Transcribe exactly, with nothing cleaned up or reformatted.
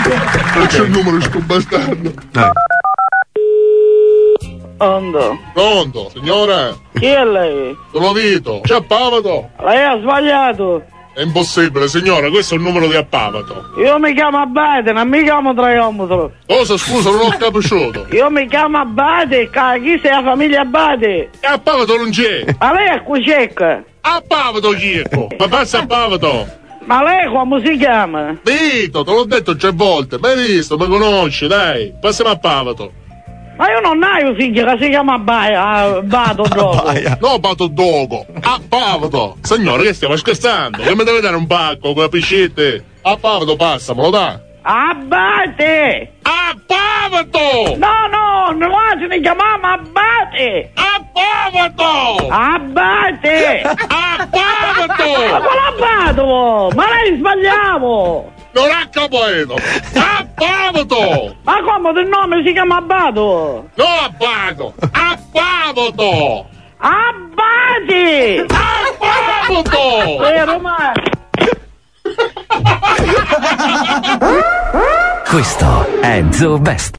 Non c'è il numero di sto bastardo. Dai. Pronto? Pronto, signore? Chi è lei? Sono Vito. C'è Appavato? Lei ha sbagliato. È impossibile, signora, questo è il numero di Appavato. Io mi chiamo Abate, non mi chiamo Trionfalo. Cosa, scusa, non ho capisciuto. Io mi chiamo Abate, chi sei la famiglia Abate? E Appavato non c'è. Ma lei è qui cieca? Appavato Chieco. Ma passa Appavato. Ma lei come si chiama? Vito, te l'ho detto tre volte. Mi hai visto, mi conosci, dai. Passiamo a Pavato. Ma io non ho un figlio che si chiama Baia, Bato Dogo. No, Bato Dogo. A Pavato. Signore, che stiamo scherzando? Che mi deve dare un pacco con la piscette? A Pavato passa, me lo dà. Abate! Appavato! No, no, noi ci chiamiamo Abate! Appavato! Abate! Appavato! Ma quale Abato? Ma lei sbagliavo! Non ha capito! Appavato! Ma come del nome si chiama Abato? No, Abbato! Appavato! Abate! Appavato! Vero, ma... Questo è The Best.